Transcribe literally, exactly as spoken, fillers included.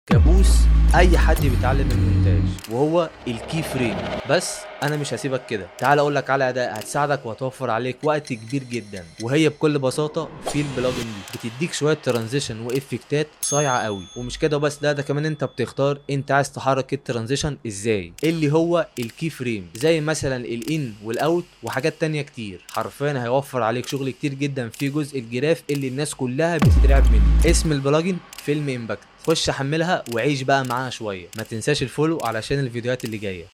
كابوس اي حد بيتعلم المونتاج وهو الكي فريم. بس انا مش هسيبك كده، تعال اقول لك على اداة هتساعدك وهتوفر عليك وقت كبير جدا، وهي بكل بساطه في البلجن دي بتديك شويه ترانزيشن وافكتات صايعه قوي. ومش كده بس، ده ده كمان انت بتختار انت عايز تحرك الترانزيشن ازاي، اللي هو الكي فريم، زي مثلا الان والاوت وحاجات تانية كتير. حرفيا هيوفر عليك شغل كتير جدا في جزء الجراف اللي الناس كلها بتترعب منه. اسم البلجن فيلم امباكت، خش حملها وعيش بقى معاها شويه. ما تنساش الفولو علشان الفيديوهات اللي جايه.